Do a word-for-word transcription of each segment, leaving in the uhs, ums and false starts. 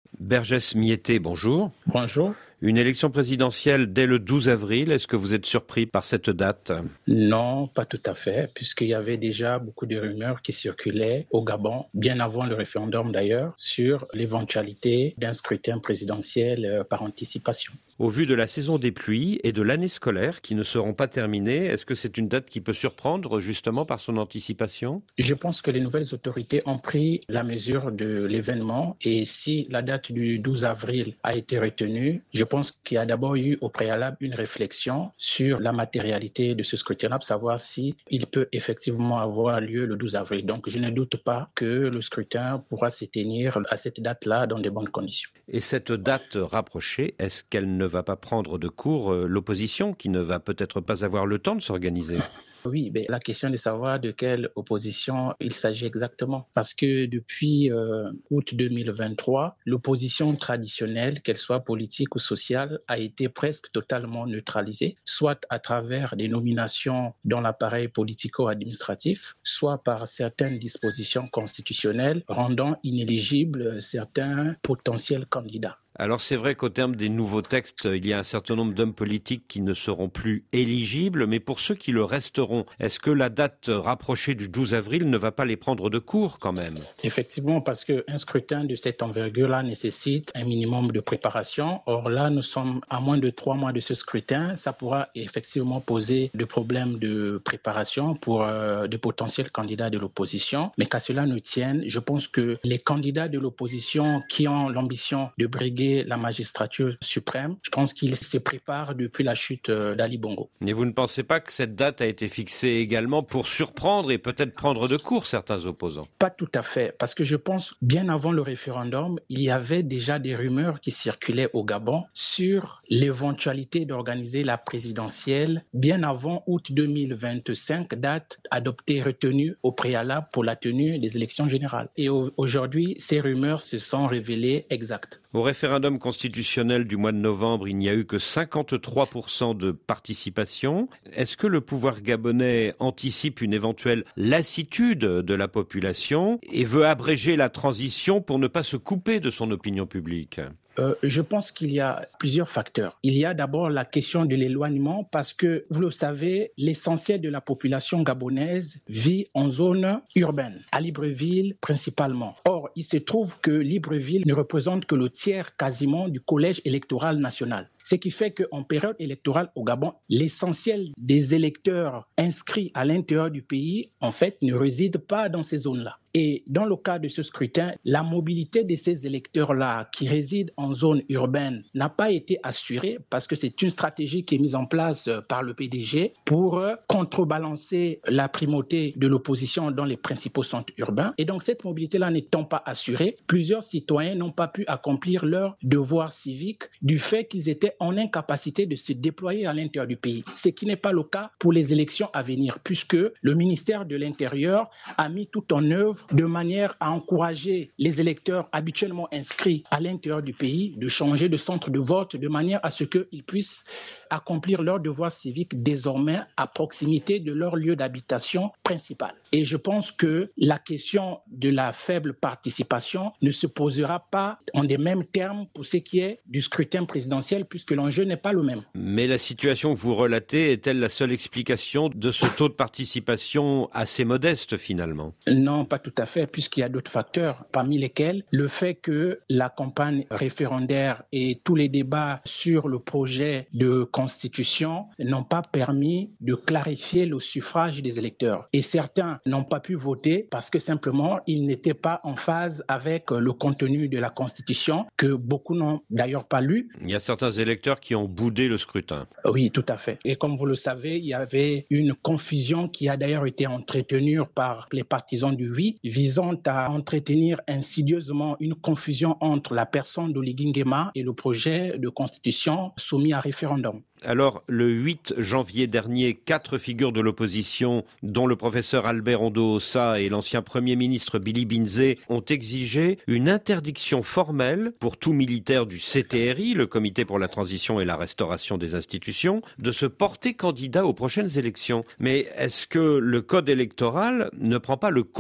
Bergès Mietté, bonjour. Bonjour. Une élection présidentielle dès le douze avril, est-ce que vous êtes surpris par cette date ? Non, pas tout à fait, puisqu'il y avait déjà beaucoup de rumeurs qui circulaient au Gabon, bien avant le référendum d'ailleurs, sur l'éventualité d'un scrutin présidentiel par anticipation. Au vu de la saison des pluies et de l'année scolaire qui ne seront pas terminées, est-ce que c'est une date qui peut surprendre justement par son anticipation ? Je pense que les nouvelles autorités ont pris la mesure de l'événement et si la date du douze avril a été retenue, je pense qu'il y a d'abord eu au préalable une réflexion sur la matérialité de ce scrutin, pour savoir si il peut effectivement avoir lieu le douze avril. Donc je ne doute pas que le scrutin pourra se tenir à cette date-là dans de bonnes conditions. Et cette date rapprochée, est-ce qu'elle ne va pas prendre de court l'opposition qui ne va peut-être pas avoir le temps de s'organiser ? Oui, mais la question de savoir de quelle opposition il s'agit exactement. Parce que depuis euh, août deux mille vingt-trois, l'opposition traditionnelle, qu'elle soit politique ou sociale, a été presque totalement neutralisée, soit à travers des nominations dans l'appareil politico-administratif, soit par certaines dispositions constitutionnelles rendant inéligibles certains potentiels candidats. Alors c'est vrai qu'au terme des nouveaux textes, il y a un certain nombre d'hommes politiques qui ne seront plus éligibles, mais pour ceux qui le resteront, est-ce que la date rapprochée du douze avril ne va pas les prendre de court quand même ? Effectivement, parce qu'un scrutin de cette envergure-là nécessite un minimum de préparation. Or là, nous sommes à moins de trois mois de ce scrutin. Ça pourra effectivement poser des problèmes de préparation pour euh, de potentiels candidats de l'opposition. Mais qu'à cela ne tienne, je pense que les candidats de l'opposition qui ont l'ambition de briguer la magistrature suprême, je pense qu'ils se préparent depuis la chute d'Ali Bongo. Et vous ne pensez pas que cette date a été fixée également pour surprendre et peut-être prendre de court certains opposants ? Pas tout à fait, parce que je pense bien avant le référendum, il y avait déjà des rumeurs qui circulaient au Gabon sur l'éventualité d'organiser la présidentielle bien avant août deux mille vingt-cinq, date adoptée, retenue au préalable pour la tenue des élections générales. Et aujourd'hui, ces rumeurs se sont révélées exactes. Au référendum constitutionnel du mois de novembre, il n'y a eu que cinquante-trois pour cent de participation. Est-ce que le pouvoir gabonais anticipe une éventuelle lassitude de la population et veut abréger la transition pour ne pas se couper de son opinion publique ? Euh, je pense qu'il y a plusieurs facteurs. Il y a d'abord la question de l'éloignement parce que, vous le savez, l'essentiel de la population gabonaise vit en zone urbaine, à Libreville principalement. Or, il se trouve que Libreville ne représente que le tiers quasiment du collège électoral national. Ce qui fait qu'en période électorale au Gabon, l'essentiel des électeurs inscrits à l'intérieur du pays, en fait, ne réside pas dans ces zones-là. Et dans le cas de ce scrutin, la mobilité de ces électeurs-là qui résident en zone urbaine n'a pas été assurée parce que c'est une stratégie qui est mise en place par le P D G pour contrebalancer la primauté de l'opposition dans les principaux centres urbains. Et donc cette mobilité-là n'étant pas assurée, plusieurs citoyens n'ont pas pu accomplir leur devoir civique du fait qu'ils étaient en incapacité de se déployer à l'intérieur du pays. Ce qui n'est pas le cas pour les élections à venir puisque le ministère de l'Intérieur a mis tout en œuvre de manière à encourager les électeurs habituellement inscrits à l'intérieur du pays de changer de centre de vote de manière à ce qu'ils puissent accomplir leur devoir civique désormais à proximité de leur lieu d'habitation principal. Et je pense que la question de la faible participation ne se posera pas en des mêmes termes pour ce qui est du scrutin présidentiel puisque l'enjeu n'est pas le même. Mais la situation que vous relatez est-elle la seule explication de ce taux de participation assez modeste finalement ? Non, pas tout à fait, puisqu'il y a d'autres facteurs, parmi lesquels le fait que la campagne référendaire et tous les débats sur le projet de constitution n'ont pas permis de clarifier le suffrage des électeurs. Et certains n'ont pas pu voter parce que simplement, ils n'étaient pas en phase avec le contenu de la constitution, que beaucoup n'ont d'ailleurs pas lu. Il y a certains électeurs qui ont boudé le scrutin. Oui, tout à fait. Et comme vous le savez, il y avait une confusion qui a d'ailleurs été entretenue par les partisans du oui, visant à entretenir insidieusement une confusion entre la personne d'Oligui Nguema et le projet de constitution soumis à référendum. Alors, le huit janvier dernier, quatre figures de l'opposition, dont le professeur Albert Ondo-Ossa et l'ancien Premier ministre Billy Binzé, ont exigé une interdiction formelle pour tout militaire du C T R I, le Comité pour la transition et la restauration des institutions, de se porter candidat aux prochaines élections. Mais est-ce que le code électoral ne prend pas le contre-pied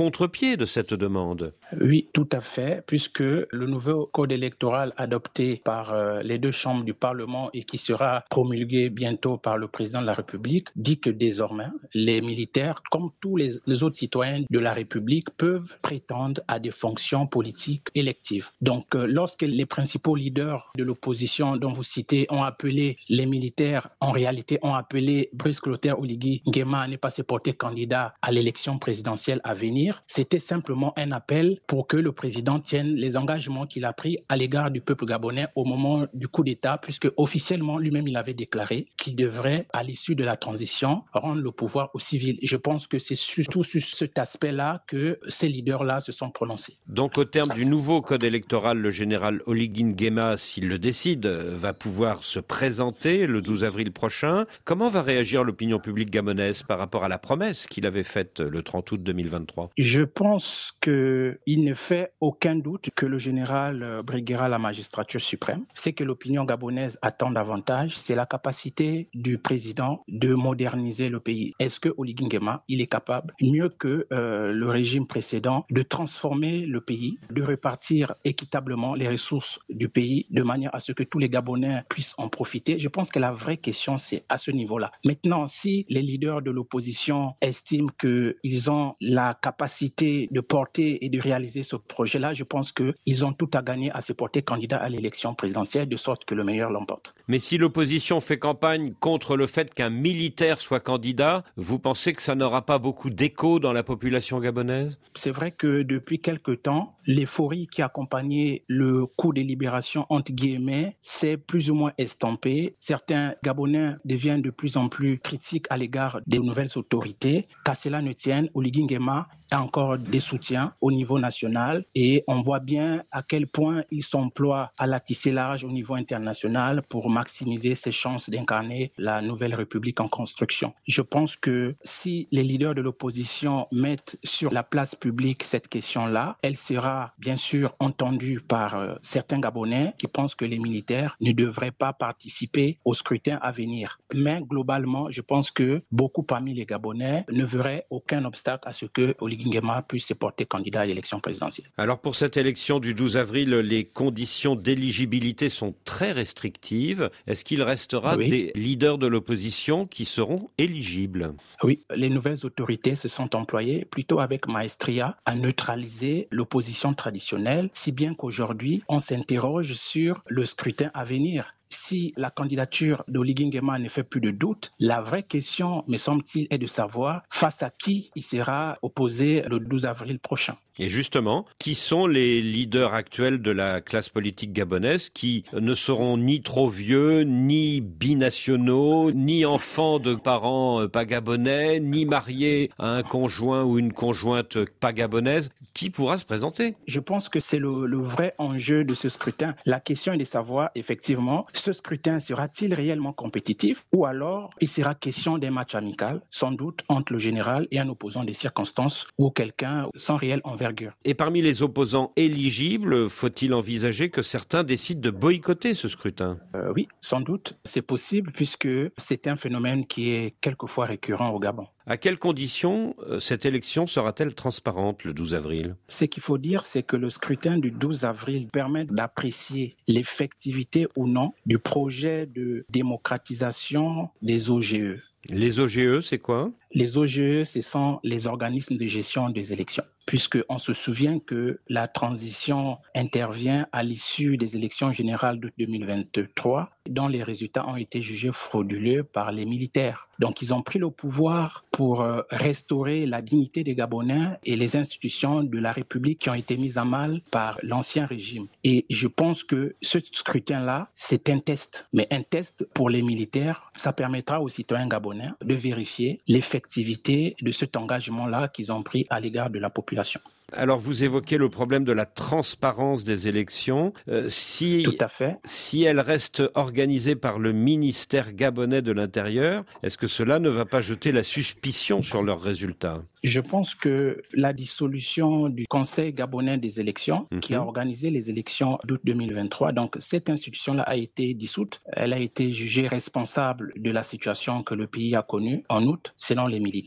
inquiet de cette demande. Oui, tout à fait, puisque le nouveau code électoral adopté par euh, les deux chambres du Parlement et qui sera promulgué bientôt par le président de la République dit que désormais, les militaires, comme tous les, les autres citoyens de la République, peuvent prétendre à des fonctions politiques électives. Donc, euh, lorsque les principaux leaders de l'opposition dont vous citez ont appelé les militaires, en réalité ont appelé Brice Clotaire Oligui Nguema à ne pas se porter candidat à l'élection présidentielle à venir, c'était simplement un appel pour que le président tienne les engagements qu'il a pris à l'égard du peuple gabonais au moment du coup d'État, puisque officiellement lui-même il avait déclaré qu'il devrait, à l'issue de la transition, rendre le pouvoir aux civils. Et je pense que c'est surtout sur cet aspect-là que ces leaders-là se sont prononcés. Donc au terme du nouveau code électoral, le général Oligui Nguema, s'il le décide, va pouvoir se présenter le douze avril prochain. Comment va réagir l'opinion publique gabonaise par rapport à la promesse qu'il avait faite le trente août deux mille vingt-trois? Je pense qu'il ne fait aucun doute que le général briguera la magistrature suprême. Ce que l'opinion gabonaise attend davantage, c'est la capacité du président de moderniser le pays. Est-ce que Oligui Nguema, il est capable, mieux que euh, le régime précédent, de transformer le pays, de répartir équitablement les ressources du pays de manière à ce que tous les Gabonais puissent en profiter? Je pense que la vraie question, c'est à ce niveau-là. Maintenant, si les leaders de l'opposition estiment qu'ils ont la capacité de porter et de réaliser ce projet-là, je pense qu'ils ont tout à gagner à se porter candidat à l'élection présidentielle, de sorte que le meilleur l'emporte. Mais si l'opposition fait campagne contre le fait qu'un militaire soit candidat, vous pensez que ça n'aura pas beaucoup d'écho dans la population gabonaise? C'est vrai que depuis quelque temps, l'euphorie qui accompagnait le coup de libération, entre guillemets, s'est plus ou moins estampée. Certains Gabonais deviennent de plus en plus critiques à l'égard des nouvelles autorités. Qu'à cela ne tienne, Oligui Nguema a encore des soutiens au niveau national et on voit bien à quel point il s'emploie à la tisser large au niveau international pour maximiser ses chances d'incarner la nouvelle République en construction. Je pense que si les leaders de l'opposition mettent sur la place publique cette question-là, elle sera bien sûr entendue par euh, certains Gabonais qui pensent que les militaires ne devraient pas participer au scrutin à venir. Mais globalement, je pense que beaucoup parmi les Gabonais ne verraient aucun obstacle à ce que Oligui Nguema puisse se porter candidat à l'élection présidentielle. Alors pour cette élection du douze avril, les conditions d'éligibilité sont très restrictives. Est-ce qu'il restera oui. des leaders de l'opposition qui seront éligibles? Oui, les nouvelles autorités se sont employées plutôt avec maestria à neutraliser l'opposition traditionnelle, si bien qu'aujourd'hui, on s'interroge sur le scrutin à venir. Si la candidature d'Oligui Nguema ne fait plus de doute, la vraie question, me semble-t-il, est de savoir face à qui il sera opposé le douze avril prochain. Et justement, qui sont les leaders actuels de la classe politique gabonaise qui ne seront ni trop vieux, ni binationaux, ni enfants de parents pas gabonais, ni mariés à un conjoint ou une conjointe pas gabonaise? Qui pourra se présenter? Je pense que c'est le, le vrai enjeu de ce scrutin. La question est de savoir, effectivement, ce scrutin sera-t-il réellement compétitif ou alors il sera question d'un match amical, sans doute entre le général et un opposant des circonstances ou quelqu'un sans réelle envergure. Et parmi les opposants éligibles, faut-il envisager que certains décident de boycotter ce scrutin? euh, Oui, sans doute, c'est possible puisque c'est un phénomène qui est quelquefois récurrent au Gabon. À quelles conditions cette élection sera-t-elle transparente le douze avril? Ce qu'il faut dire, c'est que le scrutin du douze avril permet d'apprécier l'effectivité ou non du projet de démocratisation des O G E. Les O G E, c'est quoi? Les O G E, ce sont les organismes de gestion des élections, puisqu'on se souvient que la transition intervient à l'issue des élections générales de deux mille vingt-trois, dont les résultats ont été jugés frauduleux par les militaires. Donc, ils ont pris le pouvoir pour euh, restaurer la dignité des Gabonais et les institutions de la République qui ont été mises à mal par l'ancien régime. Et je pense que ce scrutin-là, c'est un test. Mais un test pour les militaires, ça permettra aux citoyens gabonais de vérifier l'effectivité de cet engagement-là qu'ils ont pris à l'égard de la population. Alors, vous évoquez le problème de la transparence des élections. Euh, si, Tout à fait. Si elles restent organisées par le ministère gabonais de l'Intérieur, est-ce que cela ne va pas jeter la suspicion sur leurs résultats? Je pense que la dissolution du Conseil gabonais des élections, mmh. qui a organisé les élections d'août deux mille vingt-trois, donc cette institution-là a été dissoute. Elle a été jugée responsable de la situation que le pays a connue en août, selon les militaires.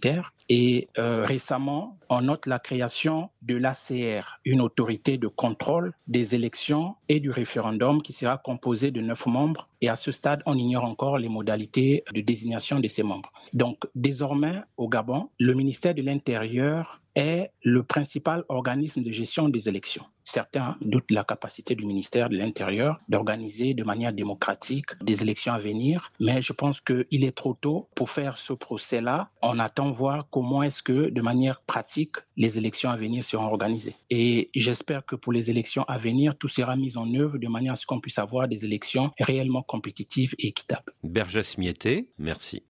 Et euh, récemment, on note la création de l'A C R, une autorité de contrôle des élections et du référendum qui sera composée de neuf membres. Et à ce stade, on ignore encore les modalités de désignation de ces membres. Donc, désormais, au Gabon, le ministère de l'Intérieur est le principal organisme de gestion des élections. Certains doutent la capacité du ministère de l'Intérieur d'organiser de manière démocratique des élections à venir, mais je pense qu'il est trop tôt pour faire ce procès-là. On attend voir comment est-ce que, de manière pratique, les élections à venir seront organisées. Et j'espère que pour les élections à venir, tout sera mis en œuvre de manière à ce qu'on puisse avoir des élections réellement compétitives et équitables. Bergès Mietté, merci.